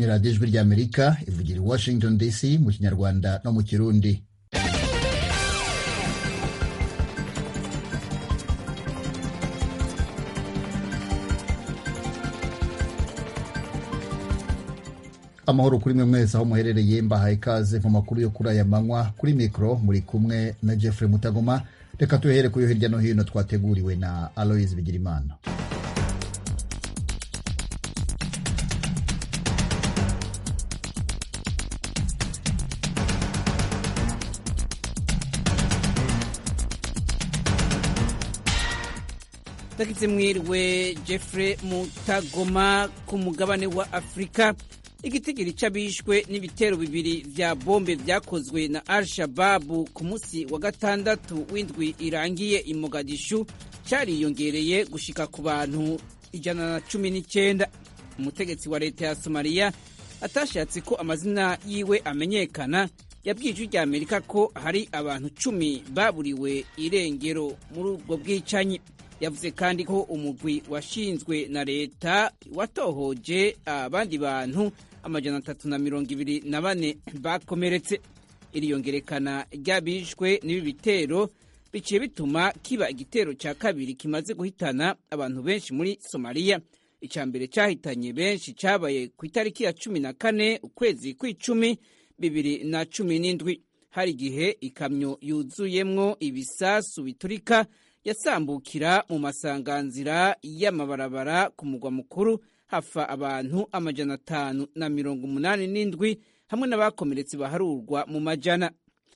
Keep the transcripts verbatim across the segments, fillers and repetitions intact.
ni radiyo ijwi ry'Amerika ivugira i Washington D C mu Kinyarwanda no mu Kirundi. Amahoro kuri mwe mwese aho muherereye, mbahaye ikaze mu makuru yo kuri aya manywa. Kuri mikro muri kumwe na Jeffrey Mutagoma. Reka tuhere kuyo hirya no hino twateguriwe na Aloys Bigirimana. Takize mwiriwe Jeffrey Mutagoma. Ku mugabane wa Afrika, igitigiri c'abishwe n'ibitero bibiri vya bombe vyakozwe na Al-Shabaab ku musi wa gatandatu w'indwi irangiye i Mogadishu cariyongereye gushika ku bantu ijana na cumi n'icenda. Umutegetsi wa leta ya Somalia atashatse ko amazina yiwe amenyekana yabwiye ijwi rya Amerika ko hari abantu cumi baburiwe irengero muri ubwo bwicanyi. Yavuze kandi ko umugwi washinzwe na leta watohoje abandi bantu amajana atatu na mirongo ibiri na bane bakomeretse. Iriyongerekana ry'abishwe n'ibi bitero biciye bituma kiba igitero ca kabiri kimaze guhitana abantu benshi muri Somalia. Ica mbere cahitanye benshi cabaye ku itariki ya cumi na kane ukwezi kw'icumi bibiri na cumi n'indwi. Hari igihe ikamyo yuzuyemwo ibisasu biturika yasambukira mu masanganzira y'amabarabara ku mugwa mukuru, hafa abantu amajana atanu na mirongo umunani n'indwi hamwe n'abakomeretse baharurwa mu majana.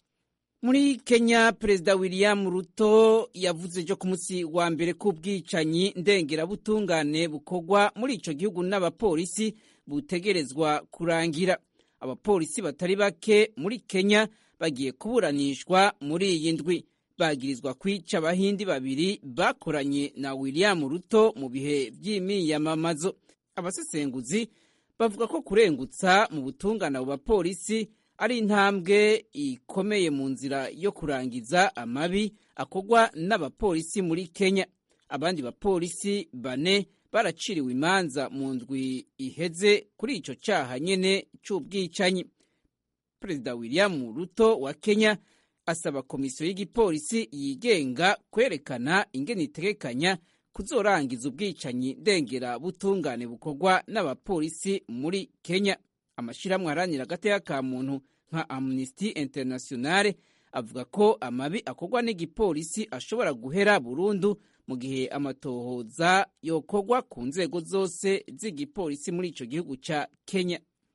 Muri Kenya, Perezida William Ruto yavuze jo ku musi wa mbere ko ubwicanyi ndengerabutungane bukorwa muri ico gihugu n'abapolisi butegerezwa kurangira. Abapolisi batari bake muri Kenya bagiye kuburanishwa muri iyi ndwi. Bagirizwa kwica abahindi babiri bakoranye na William Ruto mu bihe vy'imiyamamazo. Abasesenguzi bavuga ko kurengutsa mu butungane abo bapolisi ari intambwe ikomeye mu nzira yo kurangiza amabi akorwa n'abapolisi muri Kenya. Abandi bapolisi bane baraciriwe imanza mu ndwi iheze kuri ico caha nyene c'ubwicanyi. Perezida William Ruto wa Kenya asaba komisiyo y'igipolisi yigenga kwerekana ingene itegekanya kuzorangiza ubwicanyi ndengera butungane bukorwa n'abapolisi muri Kenya. Amashirahamwe aharanira agateka ka muntu nka Amnesty International avuga ko amabi akorwa n'igipolisi ashobora guhera burundu mu gihe amatohoza yokorwa ku nzego zose z'igipolisi muri ico gihugu ca Kenya.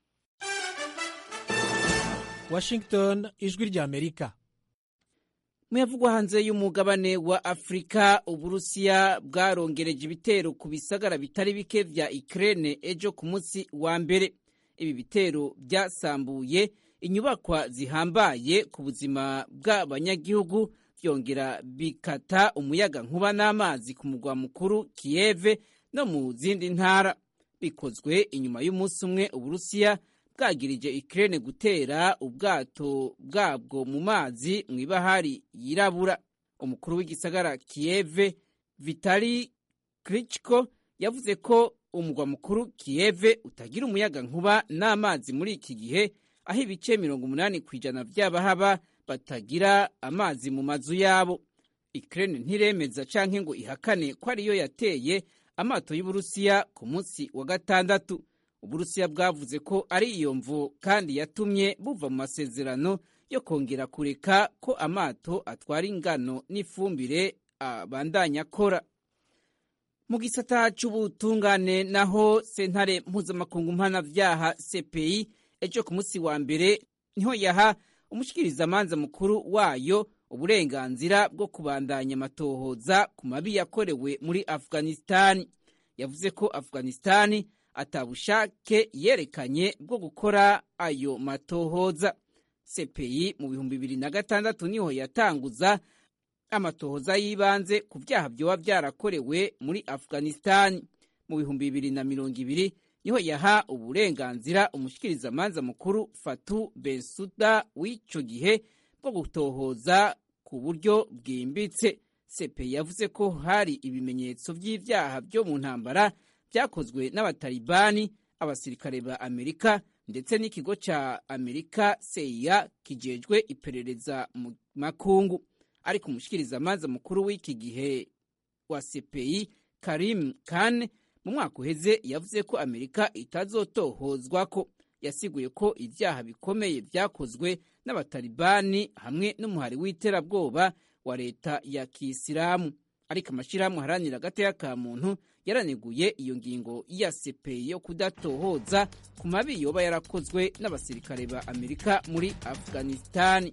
Washington, ijwi rya Amerika. Muyavugwa hanze y'umugabane wa Afrika, Uburusiya bwarongereje ibitero ku bisagara bitari bike vya Ukraine ejo ku munsi wa mbere. Ibi bitero byasambuye inyubakwa zihambaye ku buzima bw'abanyagihugu, vyongera bikata umuyaga nkuba n'amazi ku mugwa mukuru Kiev no mu zindi ntara. Bikozwe inyuma y'umunsi umwe Uburusiya bwagirije Ukraine gutera ubwato bwabwo mu mazi mw'ibahari yirabura. Umukuru w'igisagara Kiev Vitali Klitschko yavuze ko umugwa mukuru Kiev utagira umuyaga nkuba n'amazi muri iki gihe, aho ibice mirongo umunani kw'ijana vy'abahaba batagira amazi mu mazu yabo. Ukraine ntiremeza canke ngo ihakane ko ariyo yateye amato y'Uburusiya ku munsi wa gatandatu. Uburusiya bwavuze ko ari iyo mvu kandi yatumye buva mu masezerano yo kongera kureka ko amato atwara ingano n'ifumbire abandanya akora. Mu gisata c'ubutungane naho, sentare mpuzamakungu mpanavyaha C P I ejo ku musi wa mbere niho yaha umushikirizamanza mukuru wayo uburenganzira bwo kubandanya amatohoza ku mabi yakorewe muri Afghanistan. Yavuze ko Afghanistan atabushake yerekanye bwo gukora ayo matohoza. C P I mu bihumbi bibiri na gatandatu niho yatanguza amatohoza yibanze ku vyaha vyoba vyarakorewe muri Afghanistan. Mu bihumbi bibiri na mirongo ibiri niho yaha uburenganzira umushikirizamanza mukuru Fatou Bensouda w'ico gihe bwo gutohoza ku buryo bwimbitse. C P I yavuze ko hari ibimenyetso vy'ivyaha vyo mu ntambara vyakozwe n'abatalibani abasirikare ba Amerika ndetse n'ikigo ca Amerika C I A kijejwe iperereza mu makungu. Ariko umushikirizamanza mukuru w'iki gihe wa C P I Karim Khan mu mwaka uheze yavuze ko Amerika itazotohozwa ko. Yasiguye ko ivyaha bikomeye vyakozwe n'abatalibani hamwe n'umuhari w'iterabwoba wa leta ya Kisilamu. Ariko amashirahamwe haranira agateka ka muntu yaraneguye iyo ngingo ya C P I yo kudatohoza ku mabi yoba yarakozwe n'abasirikare ba Amerika muri Afghanistan.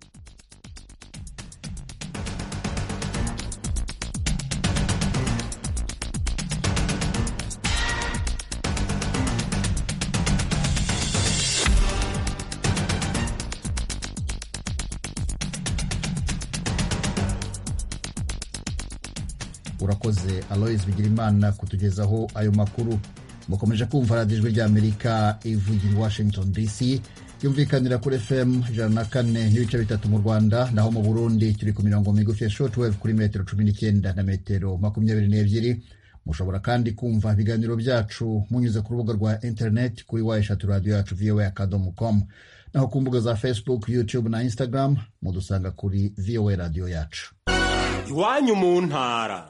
Urakoze Aloys Bigirimana kutugezaho ayo makuru. Mukomeje kumva radiyo ijwi ry'Amerika ivugira Washington D C, yumvikanira kuri F M ijana na kane n'ibice bitatu mu Rwanda, naho mu Burundi turi ku mirongo migufi ya shortwave kuri metero cumi n'icyenda na metero makumyabiri n'ebyiri. Mushobora kandi kumva ibiganiro byacu munyuze ku rubuga rwa internet kuri wa eshatu radio yacu v o a akadomo com, naho ku mbuga za Facebook, YouTube na Instagram mudusanga kuri V O A radio yacu. Iwanyu mu ntara.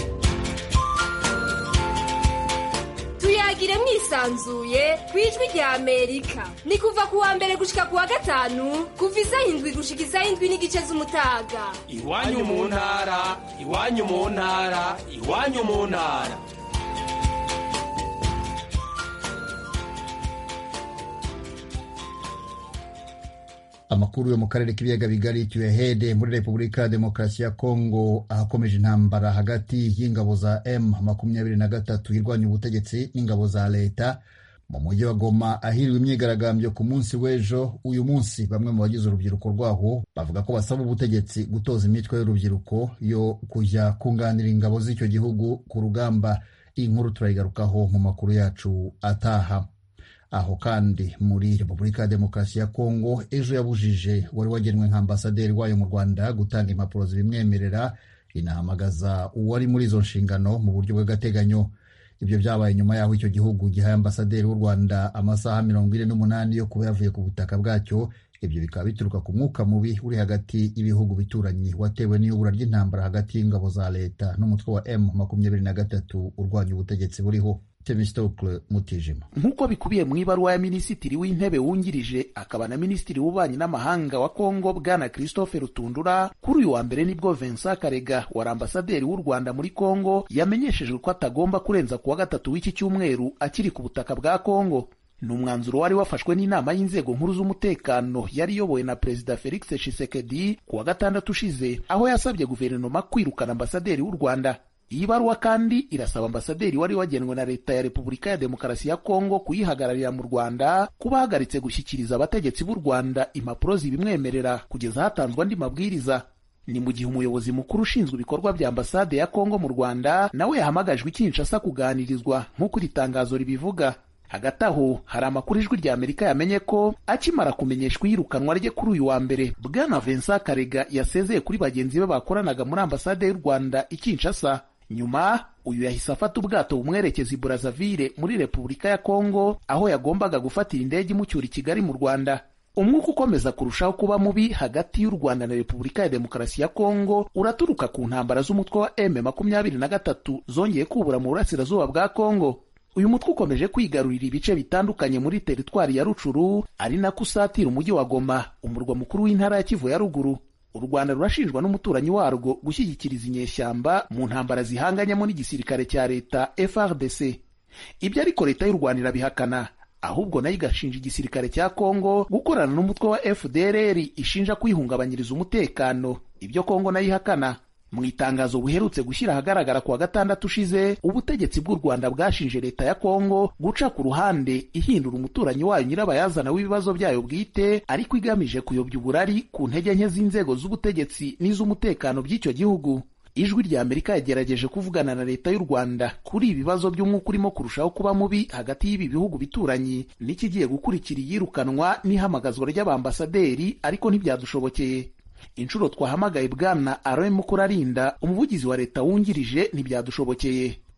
Tuyagire mwisanzuye kwijwi rya Amerika. Ni kuva kuwa mbere gushika kuwa gatanu kuva isaha indwi gushika isaha indwi n'igice z'umutaga. Iwanyu mu ntara, iwanyu mu ntara, iwanyu mu ntara. Amakuru yo mu karere k'ibiyaga bigari tuyahede muri Repubulika ya Demokarasi ya Kongo, ahakomeje intambara hagati y'ingabo za M makumyabiri na gatatu irwanya ubutegetsi n'ingabo za leta mu mujyi wa Goma, ahiriwe imyigaragambyo ku munsi w'ejo. Uyu munsi bamwe mu bagize urubyiruko rwaho bavuga ko basaba ubutegetsi gutoza imitwe y'urubyiruko yo kujya kunganira ingabo z'icyo gihugu ku rugamba. Iyi nkuru turayigarukaho mu makuru yacu ataha. Aho kandi muri Repubulika ya Demokarasi ya Kongo, ejo yabujije wari wagenwe nka ambasaderi wayo mu Rwanda gutanga impapuro zibimwemerera, inahamagaza uwari muri izo nshingano mu buryo bw'agateganyo. Ibyo byabaye nyuma yaho icyo gihugu gihaye ambasaderi w'u Rwanda amasaha mirongo ine n'umunani yo kuba yavuye ku butaka bwacyo. Ibyo bikaba bituruka ku mwuka mubi uri hagati y'ibihugu bituranyi watewe n'iyubura ry'intambara hagati y'ingabo za leta n'umutwe wa M makumyabiri na gatatu urwanya ubutegetsi buriho. Temistokle Mutijima. Nkuko bikubiye mu ibaruwa ya minisitiri w'intebe wungirije akaba na minisitiri w'ububanyi n'amahanga wa Kongo bwana Christophe Rutundura, kuri uyu wa mbere nibwo Vincent Karega wari ambasaderi w'u Rwanda muri Kongo yamenyeshejwe ko atagomba kurenza kuwa gatatu w'iki cyumweru akiri ku butaka bwa Kongo. Ni umwanzuro wari wafashwe n'inama y'inzego nkuru z'umutekano yari iyobowe na Perezida Felix Tshisekedi kuwa gatandatu ushize, aho yasabye guverinoma kwirukana ambasaderi w'u Rwanda. Iyi baruwa kandi irasaba ambasaderi wari wagenwe na leta ya Repubulika ya Demokarasi ya Kongo kuyihagararira mu Rwanda kuba ahagaritse gushyikiriza abategetsi b'u Rwanda impapuro zibimwemerera kugeza hatanzwe andi mabwiriza. Ni mu gihe umuyobozi mukuru ushinzwe ibikorwa bya ambasade ya Kongo mu Rwanda nawe yahamagajwe i Kinshasa kuganirizwa nk'uko iri tangazo ribivuga. Hagati aho hari amakuru ijwi rya Amerika yamenye ko akimara kumenyeshwa iyirukanwa rye kuri uyu wa mbere, bwana Vincent Karega yasezeye kuri bagenzi be bakoranaga muri ambasade y'u Rwanda i Kinshasa. Nyuma uyu yahise afata ubwato bumwerekeza i Brazzaville muri Repubulika ya Kongo, aho yagombaga gufatira indege imucyura i Kigali mu Rwanda. Umwuka ukomeza kurushaho kuba mubi hagati y'u Rwanda na Repubulika ya Demokarasi ya Kongo uraturuka ku ntambara z'umutwe wa M makumyabiri na gatatu zongeye kubura mu burasirazuba bwa Kongo. Uyu mutwe ukomeje kwigarurira ibice bitandukanye muri teritwari ya Rucuru, ari nako usatira umujyi wa Goma, umurwa mukuru w'intara ya Kivu ya ruguru. U Rwanda rurashinjwa n'umuturanyi warwo gushyigikiriza inyeshyamba mu ntambara zihanganyemo n'igisirikare cya leta F R D C. Ibyo ariko leta y'u Rwanda irabihakana, ahubwo nayo igashinja igisirikare cya Kongo gukorana n'umutwe wa F D L R ishinja kwihungabanyiriza umutekano, ibyo Kongo nayo ihakana. Mu itangazo buherutse gushyira ahagaragara kuwa gatandatu ushize, ubutegetsi bw'u Rwanda bwashinje leta ya Kongo guca ku ruhande ihindura umuturanyi wayo nyirabayazana w'ibibazo byayo bwite, ariko igamije kuyobya uburari ku ntege nke z'inzego z'ubutegetsi n'iz'umutekano by'icyo gihugu. Ijwi rya Amerika yagerageje kuvugana na leta y'u Rwanda kuri ibibazo by'umwuka urimo kurushaho kuba mubi hagati y'ibi bihugu bituranyi n'ikigiye gukurikira iyirukanwa n'ihamagazwa ry'abambasaderi, ariko ntibyadushobokeye. Inshuro twahamagaye bwana Alain Mukurarinda, umuvugizi wa leta wungirije, ntibyadushobokeye.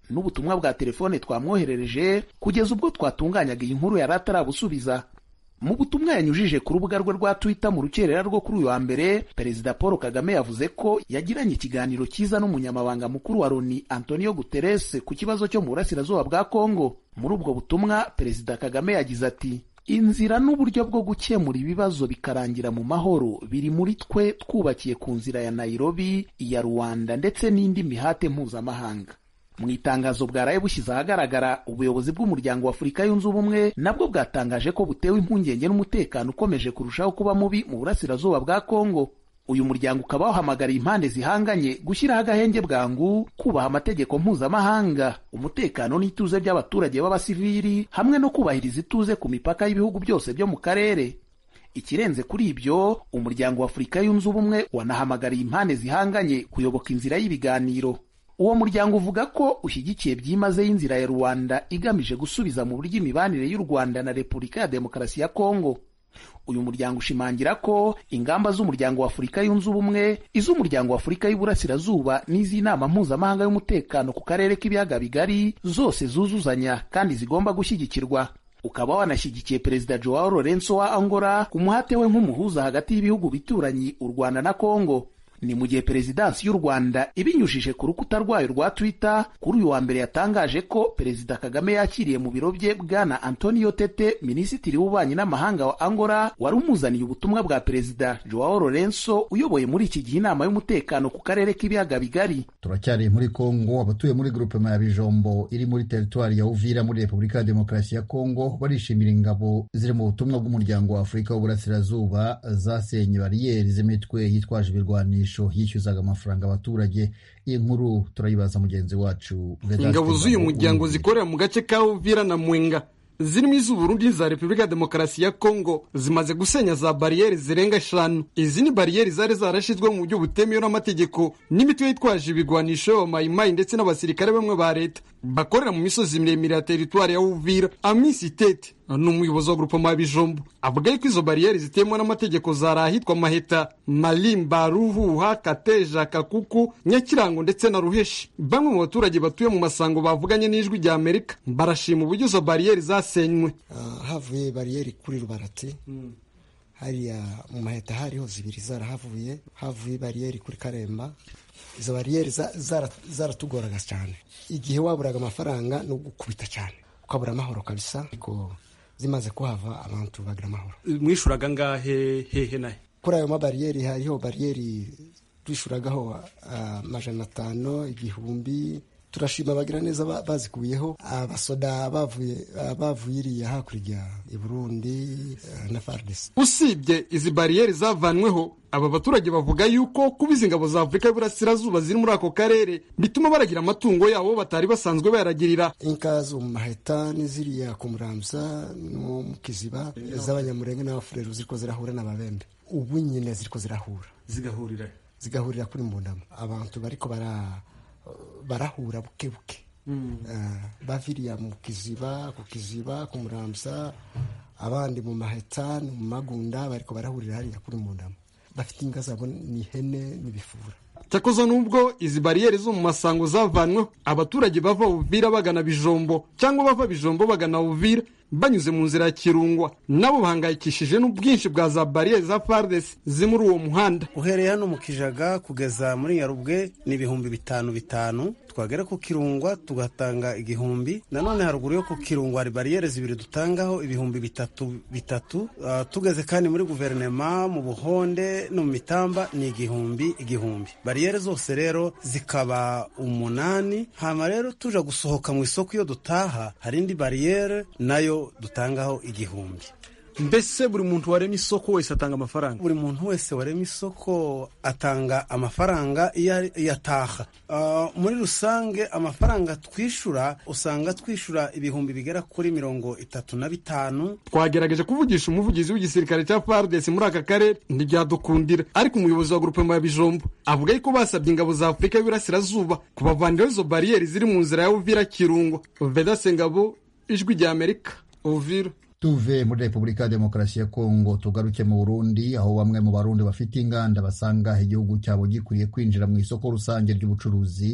n'ubutumwa bwa telefone twamwoherereje kugeza ubwo twatunganyaga iyi nkuru yari atarabusubiza. Mu butumwa yanyujije ku rubuga rwe rwa Twitter mu rukerera rwo kuri uyu wa mbere, Perezida Paul Kagame yavuze ko yagiranye ikiganiro cyiza n'umunyamabanga mukuru wa Loni Antonio Guterres ku kibazo cyo mu burasirazuba bwa Kongo. Muri ubwo butumwa, Perezida Kagame yagize ati: inzira n'uburyo bwo gukemura ibibazo bikarangira mu mahoro biri muri twe, twubakiye ku nzira ya Nairobi, iya Rwanda ndetse n'indi mihate mpuzamahanga. Mu itangazo bwaraye bushyize ahagaragara, ubuyobozi bw'umuryango wa Afurika yunze ubumwe nabwo bwatangaje ko butewe impungenge n'umutekano ukomeje kurushaho kuba mubi mu burasirazuba bwa Kongo. Uyu muryango ukaba wahamagariye impande zihanganye gushyiraho agahenge bwangu, kubaha amategeko mpuzamahanga, umutekano n'ituze by'abaturage b'abasivili, hamwe no kubahiriza ituze ku mipaka y'ibihugu byose byo mu karere. Ikirenze kuri ibyo, umuryango wa Afurika yunze ubumwe wanahamagariye impande zihanganye kuyoboka inzira y'ibiganiro. Uwo muryango uvuga ko ushyigikiye byimazeyo inzira ya Rwanda igamije gusubiza mu buryo imibanire y'u Rwanda na Repubulika ya Demokarasi ya Kongo. Uyu muryango ushimangira ko ingamba z'umuryango wa Afurika yunze ubumwe, iz'umuryango wa Afurika y'Iburasirazuba n'iz'inama mpuzamahanga y'umutekano ku karere k'ibiyaga bigari zose zuzuzanya kandi zigomba gushyigikirwa. Ukaba wanashyigikiye Perezida Joao Lourenço wa Angola ku muhate we nk'umuhuza hagati y'ibihugu bituranyi u Rwanda na Kongo. Ni mu gihe Perezidansi y'u Rwanda ibinyujije ku rukuta rwayo rwa Twitter kuri uyu wa mbere yatangaje ko Perezida Kagame yakiriye mu biro bye bwana Antonio Tete, Minisitiri w'Ububanyi n'Amahanga wa Angola, wari umuzaniye ubutumwa bwa Perezida Joao Lourenço uyoboye muri iki gihe inama y'umutekano ku karere k'ibiyaga bigari. Turacyari muri Kongo. Abatuye muri groupement ya Bijombo iri muri territoire ya Uvira muri Repubulika ya Demokarasi ya Kongo barishimira ingabo ziri mu butumwa bw'umuryango wa Afurika w'Uburasirazuba zasenye bariyeri z'imitwe yitwaje ibirwanisho yishyuzaga amafaranga abaturage. Iyi nkuru turayibaza mugenzi wacu. Ingabo z'uyu muryango zikorera mu gace ka Uvira na Mwenga zirimo iz'Uburundi za Repubulika ya Demokarasi ya Kongo zimaze gusenya za bariyeri zirenga eshanu. Izi ni bariyeri zari zarashizwe mu buryo butemewe n'amategeko n'imitwe yitwaje ibigwanisho ya Maimai ndetse n'abasirikare bamwe ba leta bakorera mu misozi miremire ya teritwari ya Uvira. Amisi Tete n'umuyobozi wa groupement ya Bijombo avuga yuko izo bariyeri zitemwe n'amategeko zari ahitwa Maheta, Malimba, Ruhuha, Kateja, Kakuku, Nyakirango ndetse na Ruheshi. Bamwe mu baturage batuye mu masango bavuganye n'ijwi rya Amerika barashima uburyo izo bariyeri zasenywe. Uh, havuye bariyeri kuri Rubarati, mm. hariya mu Maheta hariho zibiri zarahavuye, havuye bariyeri kuri Karemba. Izo bariyeri zaratugoraga za cyane, igihe waburaga amafaranga no gukubita cyane ukabura amahoro kabisa, ariko zimaze kuhava abantu bagira amahoro. Mwishuraga ngahe hehe nahe? Kuri ayo mabariyeri hariho bariyeri twishuragaho amajana atanu, igihumbi. Turashima bagira neza bazikuyeho abasoda bavuye bavuye iriya hakurya i Burundi na F A R D C. Usibye izi bariyeri zavanweho, aba baturage bavuga yuko kubiza ingabo za Afurika y'Iburasirazuba ziri muri ako karere bituma baragira amatungo yabo batari basanzwe bayaragirira. Inka zo mu Maheta n'iziriya ku Muramza no mu Kiziba z'Abanyamurenge n'Abafureru ziriko zirahura n'Ababembe. Ubu nyine ziriko zirahura zigahurira zigahurira kuri Mbundamo. Abantu bariko bara barahura buke buke, mm. uh, baviriya mu Kiziba ku Kiziba ku Muramza, abandi mu Maheta no mu Magunda bariko barahurira hariya kuri Mbundamo. Bafite inga zabo ni hene n'ibifura. Cyakoze nubwo izi bariyeri zo mu masango zavanwe, abaturage bava Uvira bagana Bijombo cyangwa bava Bijombo bagana Uvira banyuze mu nzira ya Kirungwa nabo bahangayikishije n'ubwinshi bwa za bariyeri za F A R D C zimuri uwo muhanda. Uhereye hano mu Kijaga kugeza muri Nyarubwe ni ibihumbi bitanu bitanu, twagera ku Kirungwa tugatanga igihumbi. Nanone haruguru yo ku Kirungwa hari bariyeri zibiri dutangaho ibihumbi bitatu bitatu. Uh, tugeze kandi muri guverinema mu Buhonde no mu Mitamba ni igihumbi igihumbi. Bariyeri zose rero zikaba umunani. Hama rero tuja gusohoka mu isoko iyo dutaha hari indi bariyeri nayo dutangaho igihumbi. Mbese buri muntu warema isoko wese atanga amafaranga? Buri muntu wese warema isoko atanga amafaranga iyo yataha. Uh, muri rusange amafaranga twishura usanga twishura ibihumbi bigera kuri mirongo itatu na bitanu. Twagerageje kuvugisha umuvugizi w'igisirikare cya F A R D C muri aka karere ntibyadukundira, ariko umuyobozi wa groupement ya Bijombo avuga yuko basabye ingabo za Afurika y'Iburasirazuba kubavanira izo bariyeri ziri mu nzira ya Uvira Kirungo. Vedaste Ngabo, ijwi rya Amerika, Uvira. Tuve muri Repubulika ya Demokarasi ya Kongo tugaruke mu Burundi, aho bamwe mu Barundi bafite inganda basanga igihugu cyabo gikuriye kwinjira mu isoko rusange ry'ubucuruzi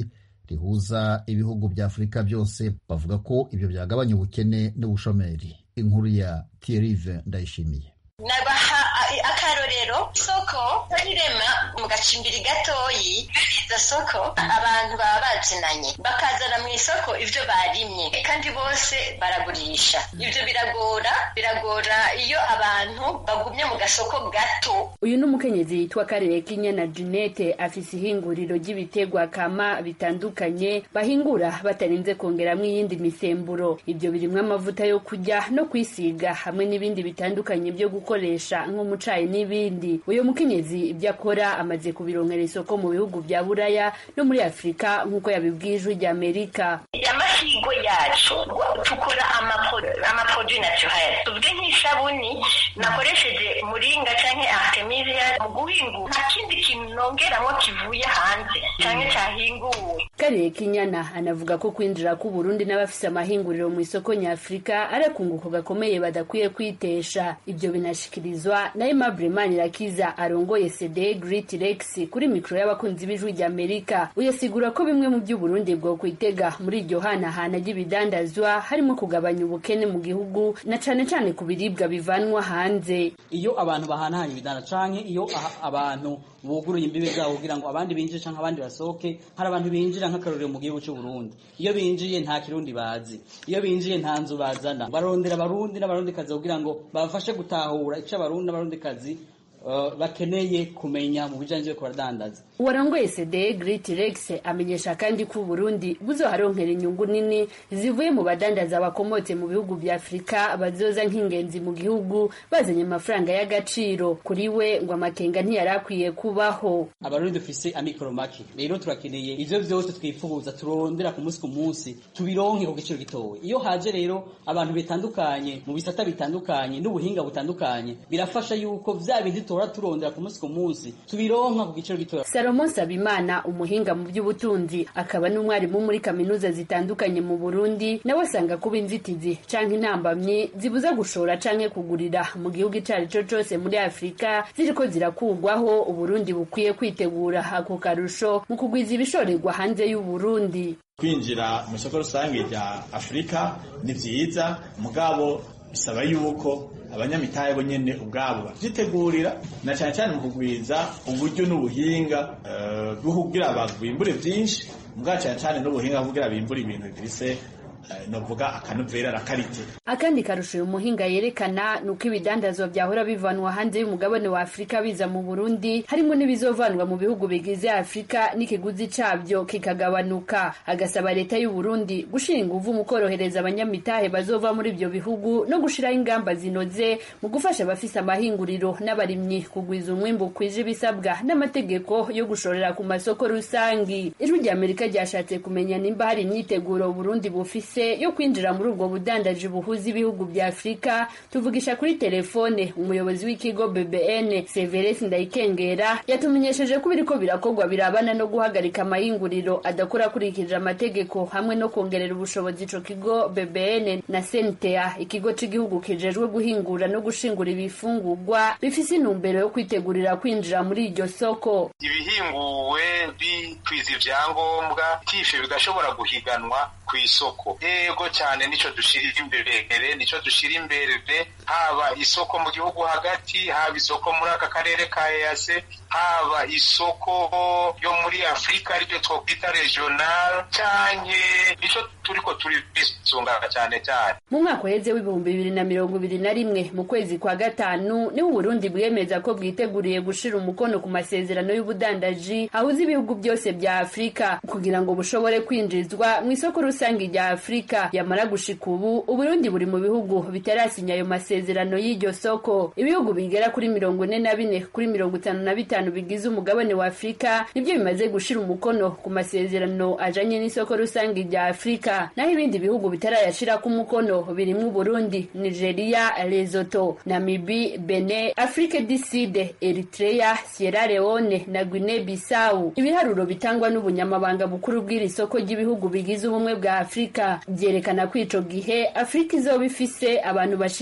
rihuza ibihugu bya Afurika byose. Bavuga ko ibyo byagabanya ubukene n'ubushomeri. Inkuru ya Thierry Ndayishimiye. Nabaha akarorero soko rirema mu gacimbiri gatoyi izo soko abantu baba bazinanye bakazana mu isoko ivyo barimye kandi bose baragurisha. Ivyo biragora biragora iyo abantu bagumye mu gasoko gato. Uyu n'umukenyezi yitwa Karekinyana Jeanette afise ihinguriro ry'ibiterwa kama bitandukanye bahingura batarinze kongeramwo iyindi misemburo. Ivyo birimwo amavuta yo kurya no kwisiga hamwe n'ibindi bitandukanye byo gukoresha nk'umucayi n'ibindi. Uyo mukenyezi ibyo akora amaze kubironkera isoko mu bihugu bya Buraya no muri Afrika nk'uko yabibwijwe rya Amerika. Amasigo yacu tukora amaproduit naturel. Tuvuge nk'isabuni nakoresheje muringa canke artemisia mu guhingura ikindi kintu nongeramo kivuye hanze canke cyahinguwe. Karekinyana anavuga ko kwinjira ku Burundi n'abafise amahinguriro mu isoko nyafrika arakunguko gakomeye badakwiye kwitesha. Ibyo binashikirizwa na Aimable Manirakiza arongoye C D Great Rex kuri mikro y'abakunzi b'ijwi rya Amerika. Uyasigura ko bimwe mu by'Uburundi bwo kwitega muri iryo hanahana ry'ibidandazwa harimo kugabanya ubukene mu gihugu na cane cane ku biribwa bivanwa hanze. Iyo abantu bahanahanye ibidanda canke iyo abantu buguruye imbibe zabo kugira ngo abandi binjire canke abandi basohoke, hari abantu binjira nk'akarorero mu gihugu cy'u Burundi. Iyo binjiye nta kirundi bazi, iyo binjiye nta nzu bazana, barondera abarundi n'abarundi kazi kugira ngo babafashe gutahura ico abarundi n'abarundi kazi Uh, bakeneye kumenya mu bijanye ko baradandaza. Uwarongoye C D Great Rex amenyesha kandi ko Burundi buzoharonkera inyungu nini zivuye mu badandaza bakomotse mu bihugu bya Afrika bazoza nk'ingenzi mu gihugu bazanye amafaranga y'agaciro. Kuri we ngo amakenga ntiyarakwiye kubaho. Abarundi dufise amikoro make, rero turakeneye ivyo vyose twifuza turondera ku munsi ku munsi tubironke ku giciro gitowe. Iyo haje rero abantu bitandukanye mu bisata bitandukanye n'ubuhinga butandukanye birafasha yuko vya bintu tora turondera ku munsi ku munsi tubironka ku giciro gitoya. Salomon Sabimana umuhinga mu by'ubutunzi akaba n'umwarimu muri kaminuza zitandukanye mu Burundi nawe asanga kuba inzitizi canke intambamye zibuza gushora canke kugurira mu gihugu icari cyo cyose muri Afrika ziriko zirakugwaho Uburundi bukwiye kwitegura ako karusho mu kugwiza ibishorerwa hanze y'u Burundi. Kwinjira mu isoko rusange rya Afrika ni vyiza mugabo bisaba yuko abanyamitahe bo nyene ubwabo bavyitegurira na cyane cyane mu kugwiza uburyo n'ubuhinga bwo uh, kugira bagwimbure byinshi mbwa cyane cyane n'ubuhinga kugira bimbure ibintu bise novuga akanovera rakarite. Akandi karusho umuhinga yerekana nuko ibidandazwa byahora bivanwa hanze y'umugabane wa Afrika biza mu Burundi harimo n'ibizovanwa mu bihugu bigize Afrika n'ikiguzi cabyo kikagabanuka. Agasaba leta y'u Burundi gushira inguvu mu korohereza abanyamitahe bazova muri ibyo bihugu no gushiraho ingamba zinoze mu gufasha abafise amahinguriro n'abarimyi kugwiza umwimbu kwije bisabwa n'amategeko yo gushorera ku masoko rusangi. Ijwi rya Amerika ryashatse kumenya nimba hari imyiteguro Burundi bufise yo kwinjira muri ubwo budandaji buhuza ibihugu bya Afrika. Tuvugisha kuri telefone umuyobozi w'ikigo B B N Severus Ndayikengera yatumenyesheje ko biriko birakogwa birabana no guhagarika amahinguriro adakora kurikije amategeko hamwe no kongerera ubushobozi ico kigo B B N na C N T A ikigo c'igihugu kijejwe guhingura no gushingura ibifungurwa bifise intumbero yo kwitegurira kwinjira muri iryo soko. Ibihinguwe bitwiza ivyangombwa tife bigashobora guhiganwa ku isoko. Yego cyane nico dushira imbere nico dushira imbere haba isoko mu gihugu hagati, haba isoko muri aka karere ka E A C, haba isoko yo muri Afrika aryo twita regional cyane nico turiko turi bisunga cyane cyane. Mu mwaka uheze w'ibihumbi bibiri na mirongo ibiri na rimwe mu kwezi kwa gatanu ni Burundi bwemeza ko bwiteguriye gushira umukono ku masezerano y'ubudandaji ahuza ibihugu byose bya Afrika kugira ngo bushobore kwinjizwa mu isoko rusange rya Afrika. Yamara gushika ubu Uburundi buri mu bihugu bitarasinya ayo masezerano y'iryo soko. Ibihugu bigera kuri mirongo ine na bine kuri mirongo itanu na bitanu bigize umugabane wa Afrika nibyo bimaze gushira umukono ku masezerano ajanye n'isoko rusange rya Afrika, naho ibindi bihugu bitarayashira ku mukono birimo Burundi, Nigeria, Lesotho, Namibia, Benin, Afrique du Sud, Eritrea, Sierra Leone na Guinea Bissau. Ibiharuro bitangwa n'ubunyamabanga bukuru bw'iri soko ry'ibihugu bigize ubumwe bwa Afrika byerekana ko ico gihe Afrika izoba ifise abantu bashika kuri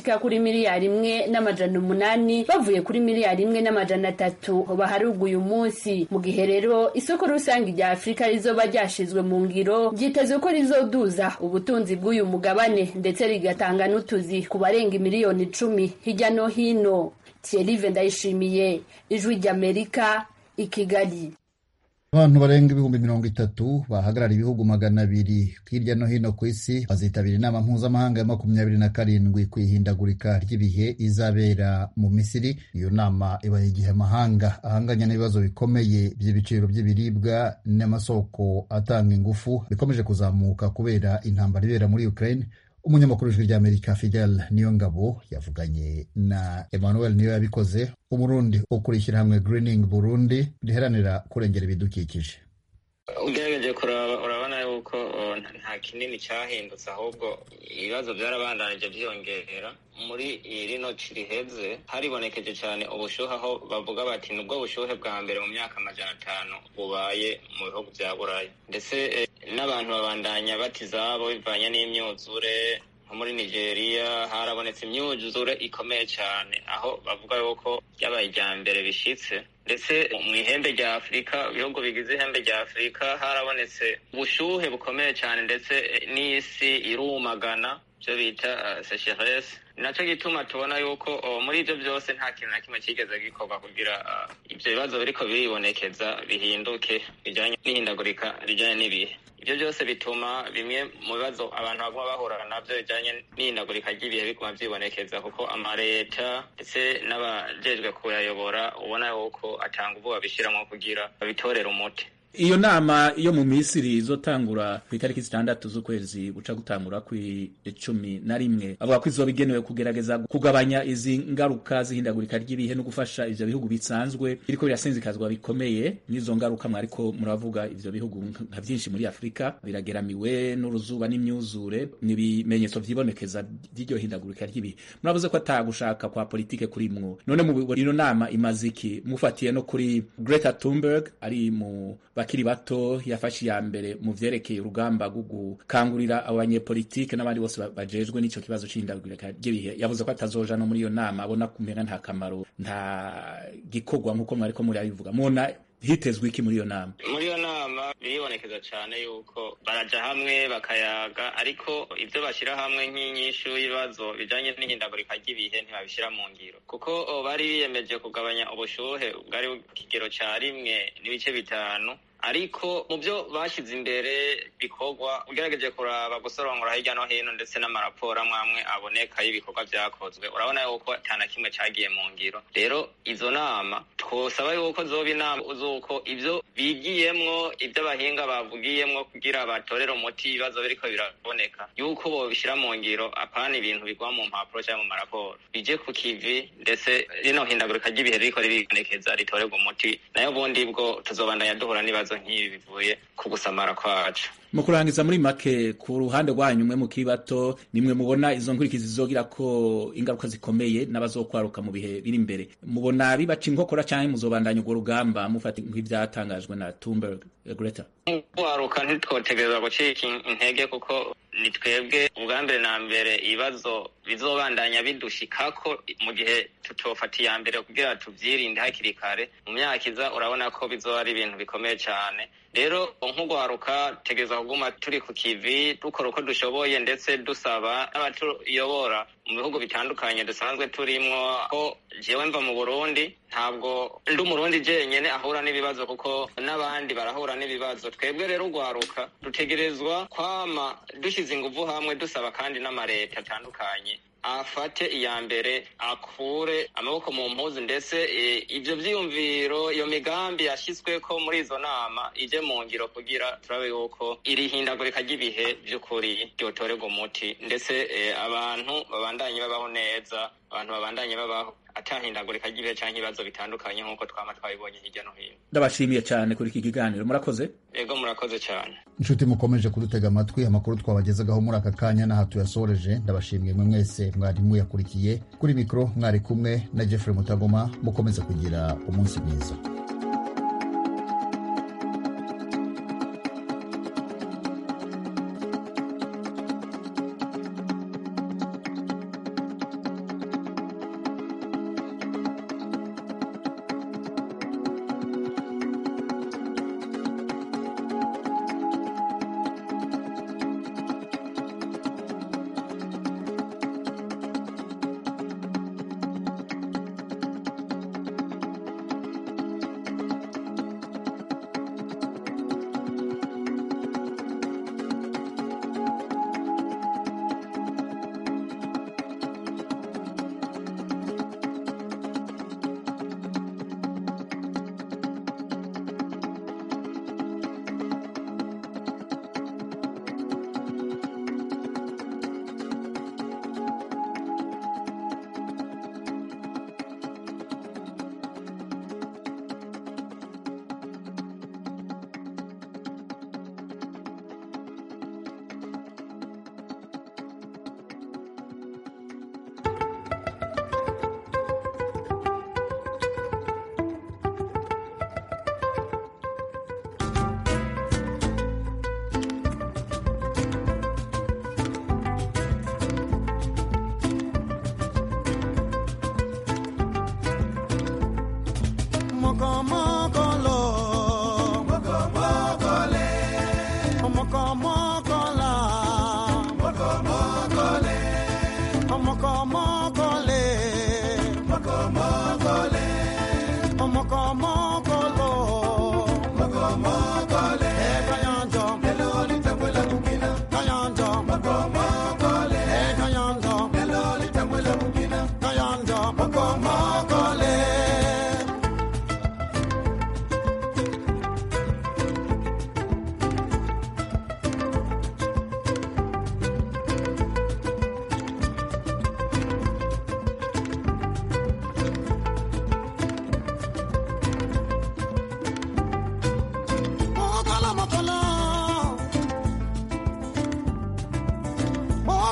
miliyari imwe n'amajana umunani bavuye kuri miliyari imwe n'amajana atatu baharuguye umunsi. Mu gihe rero isoko rusange rya Afrika rizoba ryashizwe mu ngiro, ryitezwe ko rizoduza ubutunzi bw'uyu mugabane ndetse rigatanga n'utuzi ku barenga miliyoni icumi hirya no hino. Thierry Ndayishimiye, Ijwi ry'Amerika, i Kigali. Abantu barenga ibihumbi mirongo itatu bahagarara ibihugu magana abiri hirya no hino ku isi bazitabira inama mpuzamahanga ya makumyabiri na karindwi ku ihindagurika ry'ibihe izabera mu Misiri. Iyo nama ibaye igihe amahanga ahanganya n'ibibazo bikomeye by'ibiciro by'ibiribwa n'amasoko atanga ingufu bikomeje kuzamuka kubera intambara ibera muri Ukraine. Umunyamakuru w'Ijwi ry'Amerika Fidel Niyongabo yavuganye na Emmanuel Niyoyabikoze, Umurundi ukurikira hamwe Greening Burundi riharanira kurengera ibidukikije. Ugerageje kuraba urabona yuko nta kinini cyahindutse, ahubwo ibibazo byarabandanije byiyongera. Muri rino ciriheze haribonekeje cyane ubushuhe, aho bavuga bati nubwo bushuhe bwa mbere mu myaka amajana atanu bubaye mu bihugu bya Burayi, ndetse eh, n'abantu babandanya batizabo bivanye n'imyuzure. Nko muri Nigeria harabonetse imyuzure ikomeye cyane, aho bavuga yuko yabaye ijya mbere bishitse. Ndetse mu ihembe rya Afurika, ibihugu bigize ihembe rya Afurika harabonetse ubushuhe bukomeye cyane, ndetse n'isi irumagana, byo bita uh, sécheresse. Naco gituma tubona yuko uh, muri ivyo byose nta kintu na kimwe kigeze gikorwa kugira uh, ivyo bibazo biriko biribonekeza bihinduke bijanye n'ihindagurika rijanye n'ibihe. Ivyo byose bituma bimwe mu bibazo abantu baguma bahura navyo bijanye n'ihindagurika ry'ibihe biguma vyibonekeza, kuko amareta ndetse n'abajejwe kuyayobora ubona yuko atanga ubu babishiramwo kugira babitorere umuti. Iyo nama yo mu Misiri izotangura ku itariki zitandatu z'ukwezi guca gutangura ku icumi na rimwe, avuga ko izoba igenewe kugerageza kugabanya izi ngaruka zihindagurika ry'ibihe no gufasha ivyo bihugu bisanzwe biriko birasinzikazwa bikomeye n'izo ngaruka. Mwariko muravuga ivyo bihugu nka vyinshi muri Afrika birageramiwe n'uruzuba n'imyuzure n'ibimenyetso vyibonekeza by'iryo hindagurika ry'ibihe. Muravuze ko atagushaka kwa politike kuri mwo, none mu ino nama imaziki mufatiye no kuri Greta Thunberg ari mu bakiri bato yafashe ya mbere mu vyerekeye urugamba rwo gukangurira abanyepolitike n'abandi bose bajejwe n'ico kibazo c'ihindagurika ry'ibihe. Yavuze ko atazoja no muri iyo nama, abona kumenya nta kamaro, nta gikorwa nk'uko mwariko muri abivuga. Mona hitezwe iki muri iyo nama? Muri iyo nama biribonekeza cyane yuko baraja hamwe bakayaga, ariko ivyo bashira hamwe nk'inyishu y'ibibazo bijanye n'ihindagurika ry'ibihe ntibabishira mu ngiro, kuko bari biyemeje kugabanya ubushuhe bwari ku kigero ca rimwe n'ibice bitanu, ariko mu byo bashize imbere bikorwa ugerageje kuraba gusorongora hirya no hino ndetse n'amaraporo amwe aboneka y'ibikorwa vyakozwe, urabona yuko atana kimwe cagiye mu ngiro. Rero izo nama twosaba yuko zoba inama uzuko ivyo bigiyemwo, ivyo abahinga bavugiyemwo kugira batorere umuti ibibazo biriko biraboneka, yuko bobishira mu ngiro, apana ibintu bigwa mu mpapuro cyangwa mu maraporo, bije ku kivi, ndetse rino hindagurika ry'ibihe riko ribonekeza ritorerwa umuti. Nayo bundi bwo tuzobandanya duhura n'ibibazo nk'ibi bivuye ku gusamara kwacu. Mu kurangiza muri make, ku ruhande rwanyu mwe mu kibato, nimwe mubona izo nkurikizi zizogira ko ingaruka zikomeye n'abazokwaruka mu bihe biri imbere, mubona bibaca inkokora canke muzobandanya urwo rugamba mufata nk'ivyatangajwe na Thunberg? Greta: kwaruka ntitwotegereza gucika intege, kuko ni twebwe ubwa mbere na mbere ibibazo bizobandanya bidushikako mu gihe tutofata iya mbere kugira tuvyirinde hakiri kare. Mu myaka iza urabona ko bizoba ari ibintu bikomeye cyane. Rero nk'ugwaruka tegeza kuguma turi ku kivi dukora uko dushoboye, ndetse dusaba n'abatuyobora mu bihugu bitandukanye dusanzwe turimwo. Ko jewe mva mu Burundi, ntabwo ndi umurundi jenyene ahura n'ibibazo, kuko n'abandi barahura n'ibibazo. Twebwe rero ugwaruka dutegerezwa kwama dushize inguvu hamwe, dusaba kandi n'amareta atandukanye afate iya mbere, akure amaboko mu mpuzu, ndetse e, ivyo vyiyumviro, iyo migambi yashizweko muri izo nama ije mu ngiro, kugira turabe yuko iri hindagurika ry'ibihe vy'ukuri ryotorerwa umuti, ndetse e, abantu babandanye babaho neza, abantu babandanye babaho atahindagurika ry'ibihe canke ibibazo bitandukanye nk'uko twama twabibonye hirya no hino. Ndabashimiye cyane kuri iki kiganiro, murakoze. Yego, murakoze cyane. Inshuti mukomeje kudutega amatwi, amakuru twabagezagaho muri aka kanya n'aha tuyasoreje. Ndabashimiye mwe mwese mwari muyakurikiye. Kuri mikro mwari kumwe na Jeffrey Mutagoma. Mukomeze kugira umunsi mwiza.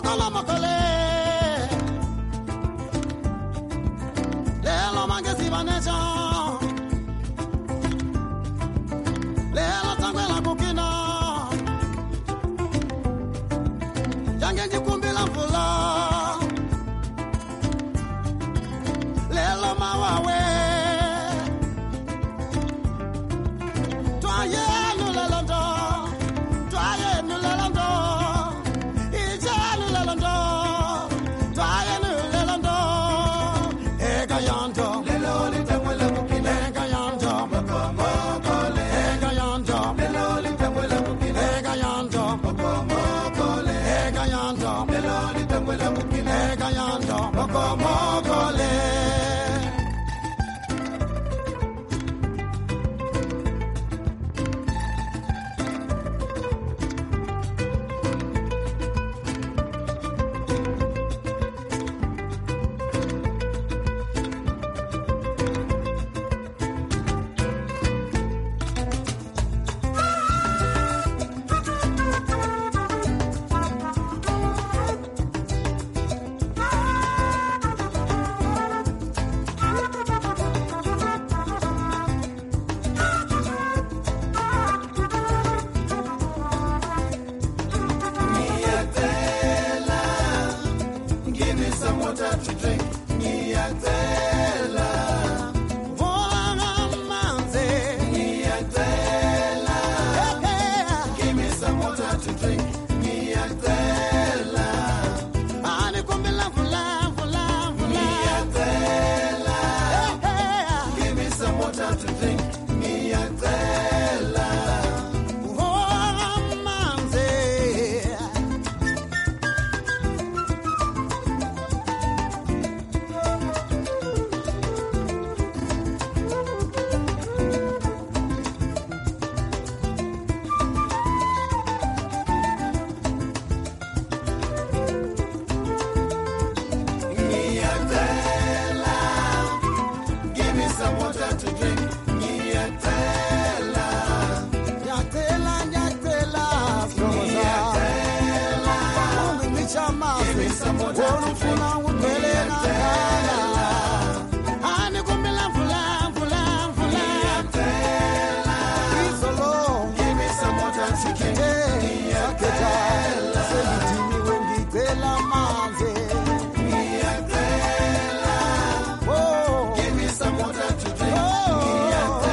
makala makala